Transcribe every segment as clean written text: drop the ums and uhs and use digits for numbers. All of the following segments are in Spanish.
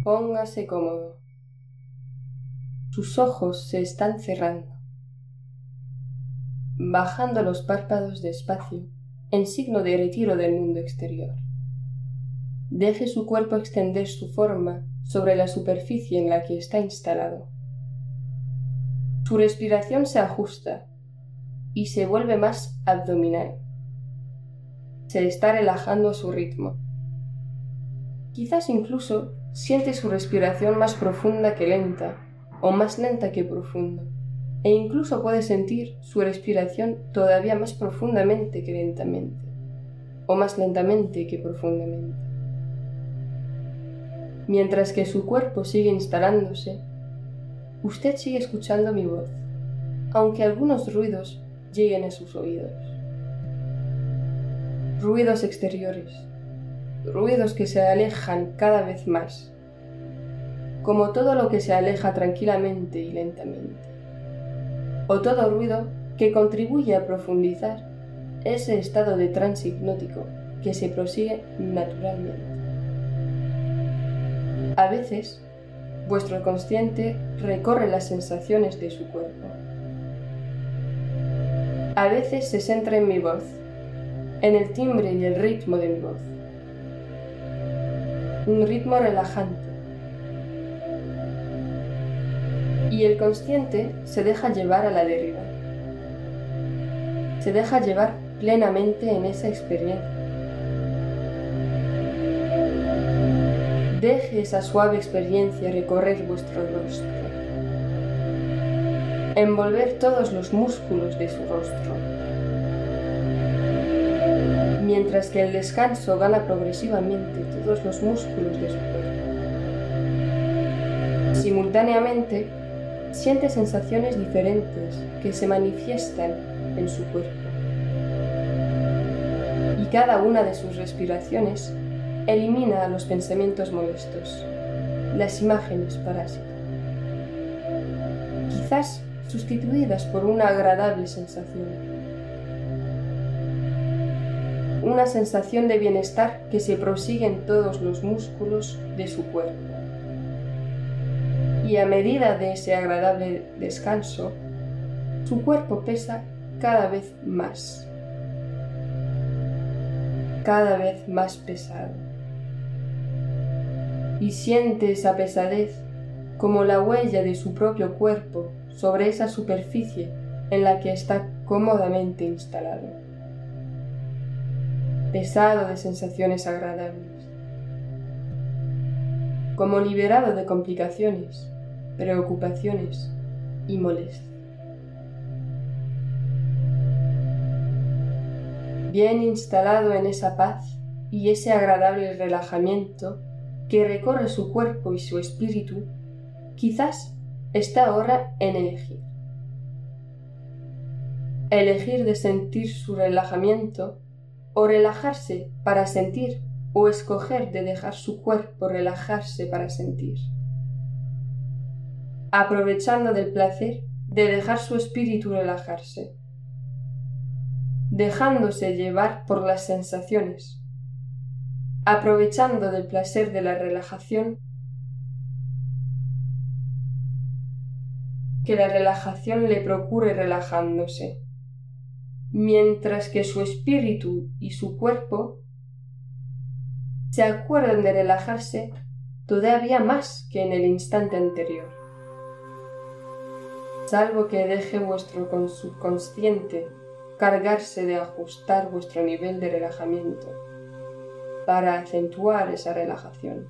Póngase cómodo. Sus ojos se están cerrando, bajando los párpados despacio en signo de retiro del mundo exterior. Deje su cuerpo extender su forma sobre la superficie en la que está instalado. Su respiración se ajusta y se vuelve más abdominal. Se está relajando a su ritmo. Quizás incluso siente su respiración más profunda que lenta, o más lenta que profunda, e incluso puede sentir su respiración todavía más profundamente que lentamente, o más lentamente que profundamente. Mientras que su cuerpo sigue instalándose, usted sigue escuchando mi voz, aunque algunos ruidos lleguen a sus oídos. Ruidos exteriores, ruidos que se alejan cada vez más, como todo lo que se aleja tranquilamente y lentamente, o todo ruido que contribuye a profundizar ese estado de trance hipnótico que se prosigue naturalmente. A veces, vuestro consciente recorre las sensaciones de su cuerpo. A veces se centra en mi voz, en el timbre y el ritmo de mi voz. Un ritmo relajante. Y el consciente se deja llevar a la deriva. Se deja llevar plenamente en esa experiencia. Deje esa suave experiencia recorrer vuestro rostro, envolver todos los músculos de su rostro, mientras que el descanso gana progresivamente todos los músculos de su cuerpo. Simultáneamente, siente sensaciones diferentes que se manifiestan en su cuerpo. Y cada una de sus respiraciones elimina los pensamientos molestos, las imágenes parásitas, quizás sustituidas por una agradable sensación. Una sensación de bienestar que se prosigue en todos los músculos de su cuerpo. Y a medida de ese agradable descanso, su cuerpo pesa cada vez más pesado. Y siente esa pesadez como la huella de su propio cuerpo sobre esa superficie en la que está cómodamente instalado. Pesado de sensaciones agradables, como liberado de complicaciones, preocupaciones y molestias. Bien instalado en esa paz y ese agradable relajamiento que recorre su cuerpo y su espíritu, quizás está ahora en elegir. Elegir de sentir su relajamiento o relajarse para sentir, o escoger de dejar su cuerpo relajarse para sentir. Aprovechando del placer de dejar su espíritu relajarse, dejándose llevar por las sensaciones, aprovechando del placer de la relajación, que la relajación le procure relajándose, mientras que su espíritu y su cuerpo se acuerdan de relajarse todavía más que en el instante anterior, salvo que deje vuestro subconsciente cargarse de ajustar vuestro nivel de relajamiento para acentuar esa relajación,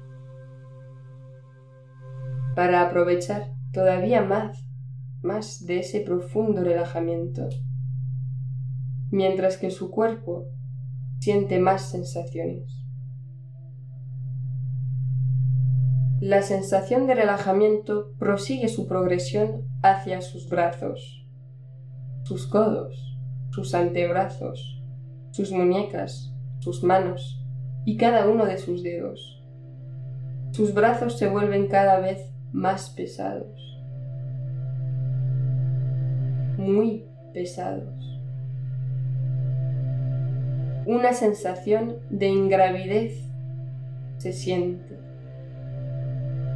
para aprovechar todavía más de ese profundo relajamiento, mientras que su cuerpo siente más sensaciones. La sensación de relajamiento prosigue su progresión hacia sus brazos, sus codos, sus antebrazos, sus muñecas, sus manos y cada uno de sus dedos. Sus brazos se vuelven cada vez más pesados, muy pesados. Una sensación de ingravidez se siente.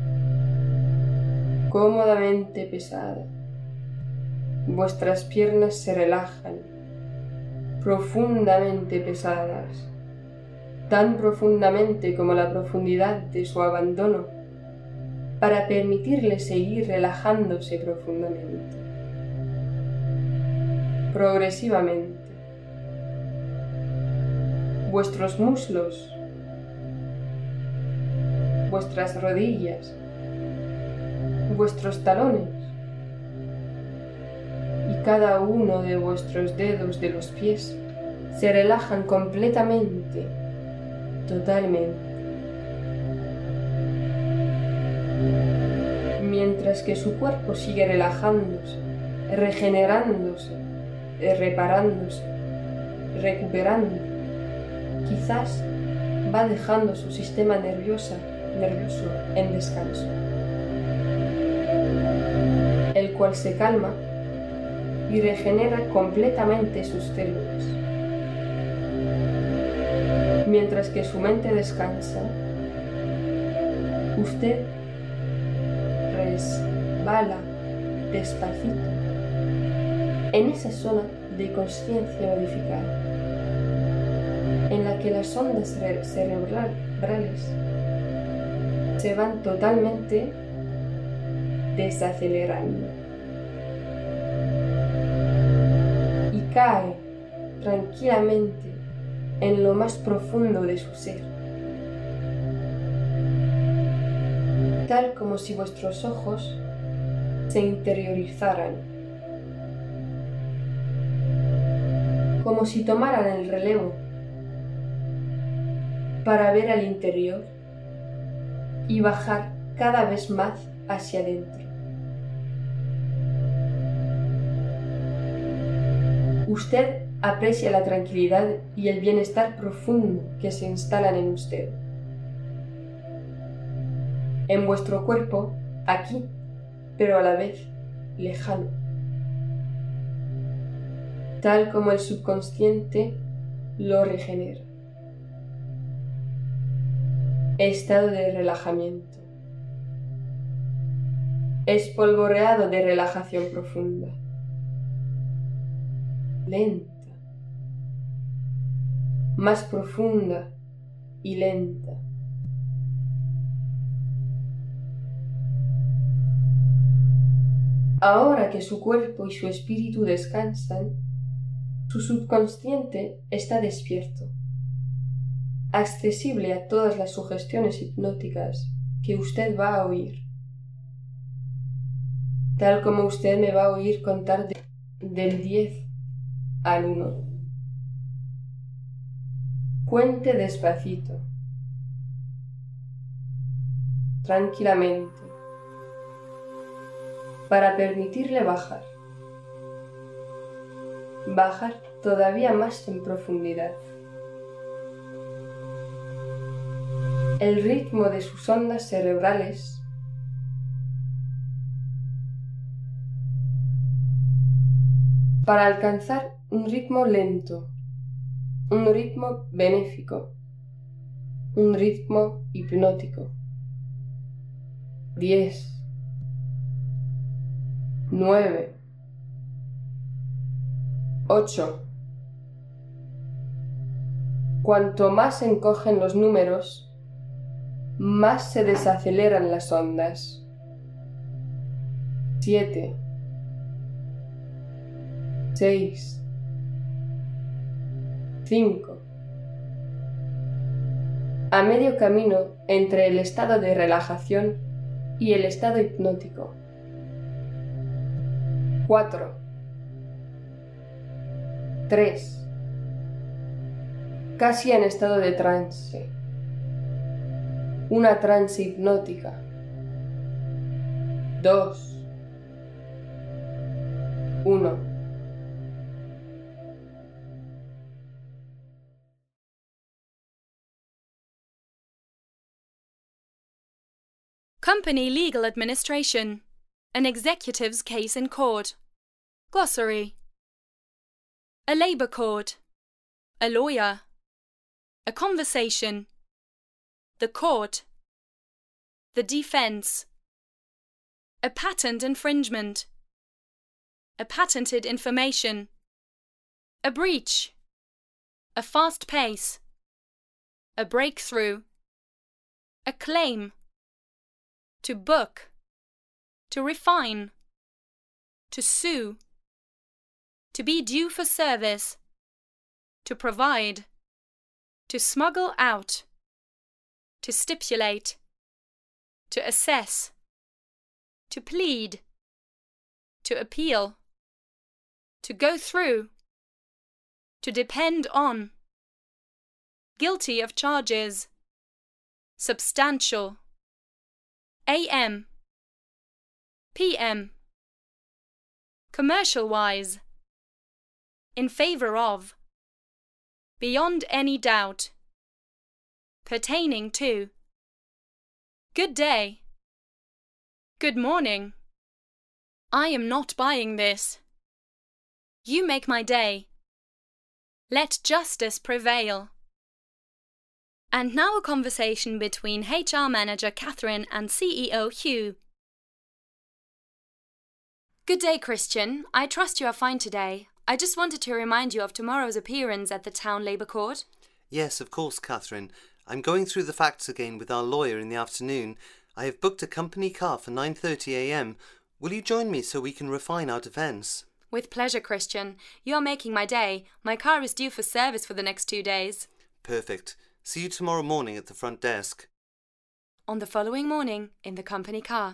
cómodamente pesada. Vuestras piernas se relajan, profundamente pesadas, tan profundamente como la profundidad de su abandono, para permitirle seguir relajándose profundamente. Progresivamente, vuestros muslos, vuestras rodillas, vuestros talones y cada uno de vuestros dedos de los pies se relajan completamente, totalmente. Mientras que su cuerpo sigue relajándose, regenerándose, reparándose, recuperando, quizás va dejando su sistema nervioso en descanso, el cual se calma y regenera completamente sus células. Mientras que su mente descansa, usted resbala despacito en esa zona de conciencia modificada, en la que las ondas cerebrales se van totalmente desacelerando y cae tranquilamente en lo más profundo de su ser, tal como si vuestros ojos se interiorizaran, como si tomaran el relevo para ver al interior y bajar cada vez más hacia adentro. Usted aprecia la tranquilidad y el bienestar profundo que se instalan en usted, en vuestro cuerpo, aquí, pero a la vez lejano, tal como el subconsciente lo regenera. Estado de relajamiento. Espolvoreado de relajación profunda. Lenta. Más profunda y lenta. Ahora que su cuerpo y su espíritu descansan, su subconsciente está despierto, accesible a todas las sugestiones hipnóticas que usted va a oír, tal como usted me va a oír contar del 10 al 1. Cuente despacito, tranquilamente, para permitirle bajar todavía más en profundidad. El ritmo de sus ondas cerebrales para alcanzar un ritmo lento, un ritmo benéfico, un ritmo hipnótico. 10, 9, 8. Cuanto más se encogen los números, más se desaceleran las ondas. 7, 6, 5. A medio camino entre el estado de relajación y el estado hipnótico. 4, 3. Casi en estado de trance. Una trance hipnótica. 2, 1. Company legal administration. An executive's case in court. Glossary. A labour court. A lawyer. A conversation. The court. The defence. A patent infringement. A patented information. A breach. A fast pace. A breakthrough. A claim. To book. To refine. To sue. To be due for service. To provide. To smuggle out. To stipulate. To assess. To plead. To appeal. To go through. To depend on. Guilty of charges. Substantial. AM. PM. Commercial-wise. In favor of. Beyond any doubt. Pertaining to. Good day. Good morning. I am not buying this. You make my day. Let justice prevail. And now a conversation between HR Manager Catherine and CEO Hugh. Good day, Christian. I trust you are fine today. I just wanted to remind you of tomorrow's appearance at the Town Labour Court. Yes, of course, Catherine. I'm going through the facts again with our lawyer in the afternoon. I have booked a company car for 9:30 a.m. Will you join me so we can refine our defence? With pleasure, Christian. You are making my day. My car is due for service for the next 2 days. Perfect. See you tomorrow morning at the front desk. On the following morning, in the company car.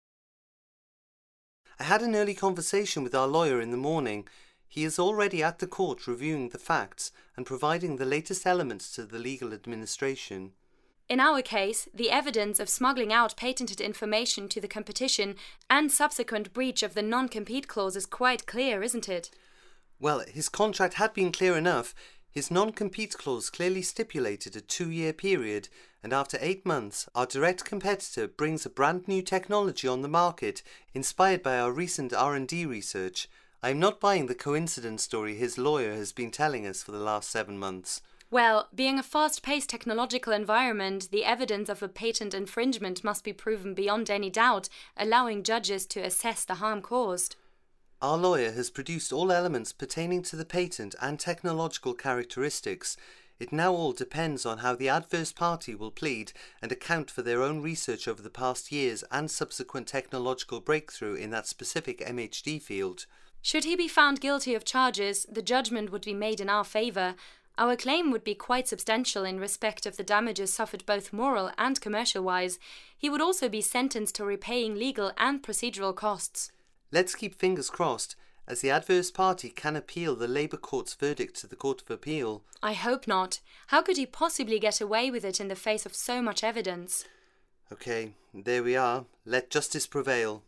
I had an early conversation with our lawyer in the morning. He is already at the court reviewing the facts and providing the latest elements to the legal administration. In our case, the evidence of smuggling out patented information to the competition and subsequent breach of the non-compete clause is quite clear, isn't it? Well, his contract had been clear enough. His non-compete clause clearly stipulated a 2-year period, and after 8 months, our direct competitor brings a brand new technology on the market, inspired by our recent R&D research. I am not buying the coincidence story his lawyer has been telling us for the last 7 months. Well, being a fast-paced technological environment, the evidence of a patent infringement must be proven beyond any doubt, allowing judges to assess the harm caused. Our lawyer has produced all elements pertaining to the patent and technological characteristics. It now all depends on how the adverse party will plead and account for their own research over the past years and subsequent technological breakthrough in that specific MHD field. Should he be found guilty of charges, the judgment would be made in our favour. Our claim would be quite substantial in respect of the damages suffered both moral and commercial-wise. He would also be sentenced to repaying legal and procedural costs. Let's keep fingers crossed, as the adverse party can appeal the Labour Court's verdict to the Court of Appeal. I hope not. How could he possibly get away with it in the face of so much evidence? OK, there we are. Let justice prevail.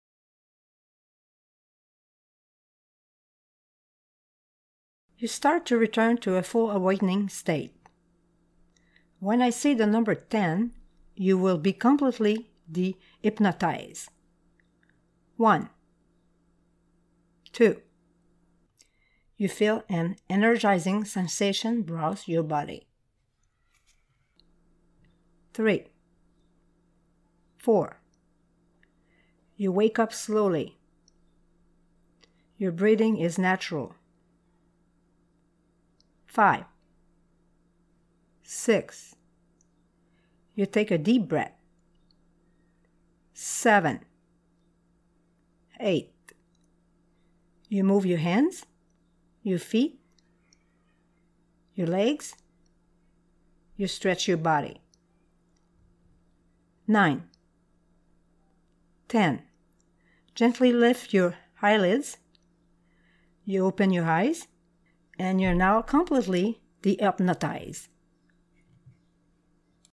You start to return to a full awakening state. When I say the number 10, you will be completely de-hypnotized. 1. 2. You feel an energizing sensation browse your body. 3. 4. You wake up slowly. Your breathing is natural. 5. 6. You take a deep breath. 7. 8. You move your hands, your feet, your legs. You stretch your body. 9. 10. Gently lift your eyelids. You open your eyes, and you're now completely de-hypnotized.